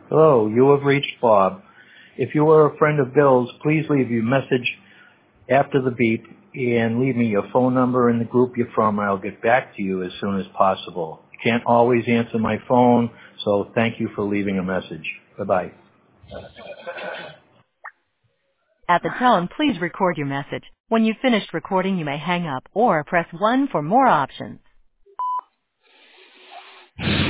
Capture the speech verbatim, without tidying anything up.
Hello, you have reached Bob. If you are a friend of Bill's, please leave your message after the beep and leave me your phone number and the group you're from, and I'll get back to you as soon as possible. Can't always answer my phone, so thank you for leaving a message. Bye-bye. At the tone, please record your message. When you've finished recording, you may hang up or press one for more options.